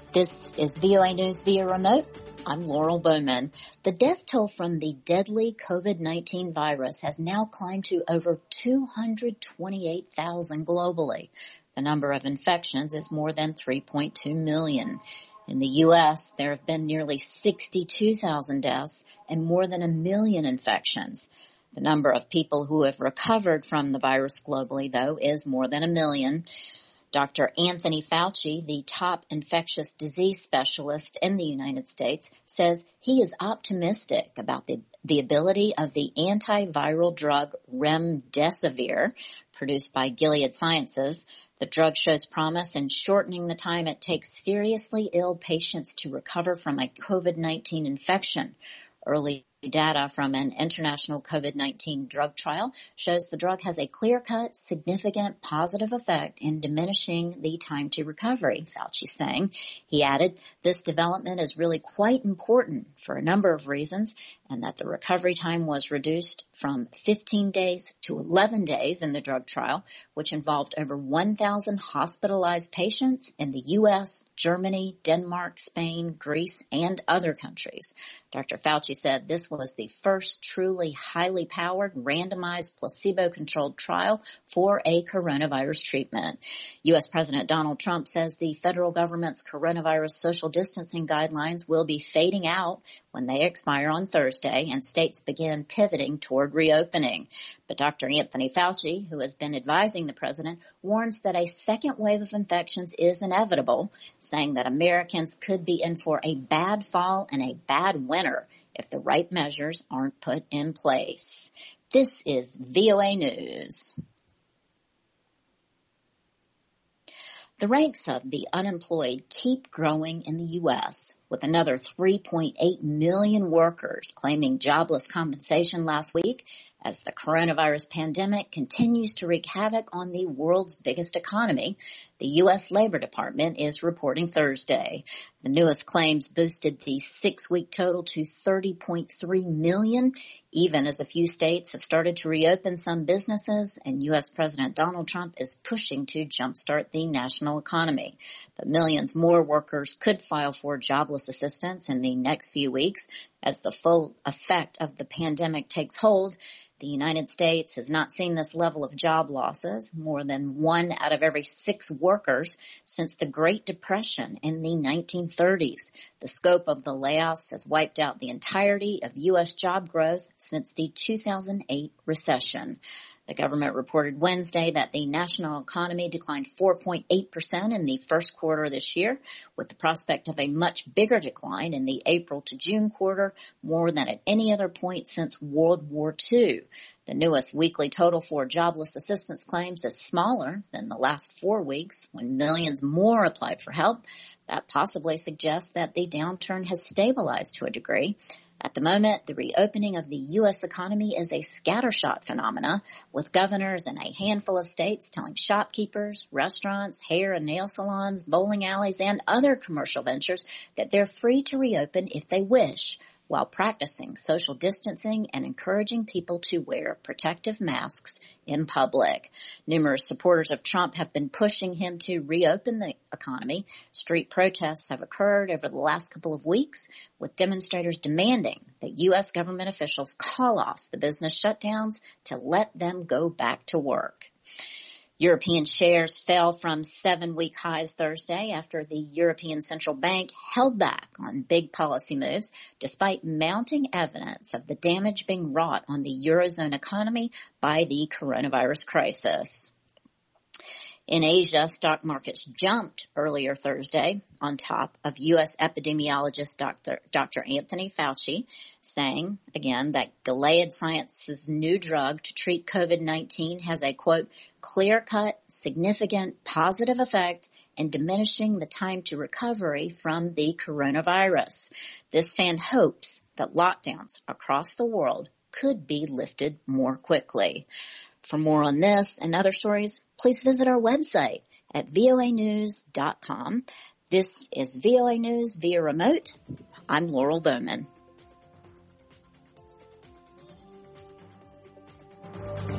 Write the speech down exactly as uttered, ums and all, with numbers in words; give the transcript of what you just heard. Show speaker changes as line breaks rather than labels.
This is V O A News via remote. I'm Laurel Bowman. The death toll from the deadly COVID nineteen virus has now climbed to over two hundred twenty-eight thousand globally. The number of infections is more than three point two million. In the U S, there have been nearly sixty-two thousand deaths and more than a million infections. The number of people who have recovered from the virus globally, though, is more than a million. Doctor Anthony Fauci, the top infectious disease specialist in the United States, says he is optimistic about the, the ability of the antiviral drug remdesivir, produced by Gilead Sciences. The drug shows promise in shortening the time it takes seriously ill patients to recover from a COVID nineteen infection. Early data from an international COVID nineteen drug trial shows the drug has a clear-cut, significant positive effect in diminishing the time to recovery, Fauci saying. He added, this development is really quite important for a number of reasons, and that the recovery time was reduced from fifteen days to eleven days in the drug trial, which involved over one thousand hospitalized patients in the U S, Germany, Denmark, Spain, Greece, and other countries. Doctor Fauci said this was the first truly highly powered, randomized, placebo-controlled trial for a coronavirus treatment. U S President Donald Trump says the federal government's coronavirus social distancing guidelines will be fading out when they expire on Thursday and states begin pivoting toward reopening. But Doctor Anthony Fauci, who has been advising the president, warns that a second wave of infections is inevitable, saying that Americans could be in for a bad fall and a bad winter if the right measures aren't put in place. This is V O A News. The ranks of the unemployed keep growing in the U S, with another three point eight million workers claiming jobless compensation last week as the coronavirus pandemic continues to wreak havoc on the world's biggest economy, the U S Labor Department is reporting Thursday. The newest claims boosted the six-week total to thirty point three million, even as a few states have started to reopen some businesses, and U S President Donald Trump is pushing to jumpstart the national economy. But millions more workers could file for jobless assistance in the next few weeks as the full effect of the pandemic takes hold. The United States has not seen this level of job losses, more than one out of every six workers, since the Great Depression in the nineteen thirties. The scope of the layoffs has wiped out the entirety of U S job growth since the two thousand eight recession. The government reported Wednesday that the national economy declined four point eight percent in the first quarter this year, with the prospect of a much bigger decline in the April to June quarter, more than at any other point since World War Two. The newest weekly total for jobless assistance claims is smaller than the last four weeks, when millions more applied for help. That possibly suggests that the downturn has stabilized to a degree. At the moment, the reopening of the U S economy is a scattershot phenomena, with governors in a handful of states telling shopkeepers, restaurants, hair and nail salons, bowling alleys, and other commercial ventures that they're free to reopen if they wish, while practicing social distancing and encouraging people to wear protective masks in public. Numerous supporters of Trump have been pushing him to reopen the economy. Street protests have occurred over the last couple of weeks, with demonstrators demanding that U S government officials call off the business shutdowns to let them go back to work. European shares fell from seven-week highs Thursday after the European Central Bank held back on big policy moves, despite mounting evidence of the damage being wrought on the Eurozone economy by the coronavirus crisis. In Asia, stock markets jumped earlier Thursday on top of U S epidemiologist Doctor Doctor Anthony Fauci saying, again, that Gilead Sciences' new drug to treat COVID nineteen has a, quote, clear-cut, significant, positive effect in diminishing the time to recovery from the coronavirus. This fan hopes that lockdowns across the world could be lifted more quickly. For more on this and other stories, please visit our website at V O A news dot com. This is V O A News via remote. I'm Laurel Bowman.